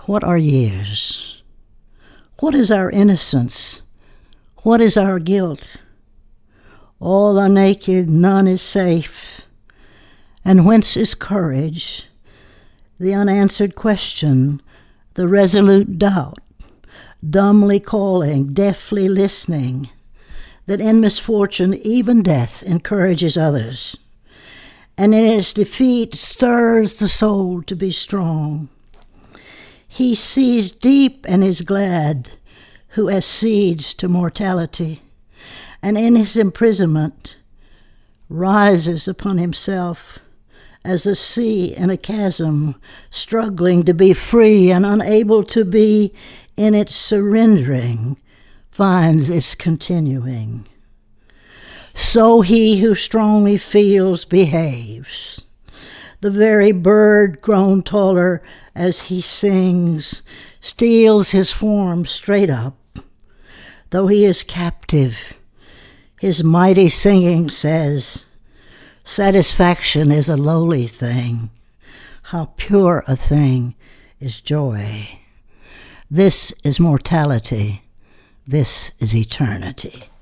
What are years? What is our innocence? What is our guilt? All are naked, none is safe. And whence is courage? The unanswered question, the resolute doubt, dumbly calling, deafly listening, that in misfortune, even death, encourages others, and in its defeat stirs the soul to be strong. He sees deep and is glad, who accedes to mortality, and in his imprisonment rises upon himself as a sea in a chasm, struggling to be free and unable to be in its surrendering, finds its continuing. So he who strongly feels behaves. The very bird, grown taller as he sings, steals his form straight up. Though he is captive, his mighty singing says, satisfaction is a lowly thing. How pure a thing is joy. This is mortality. This is eternity.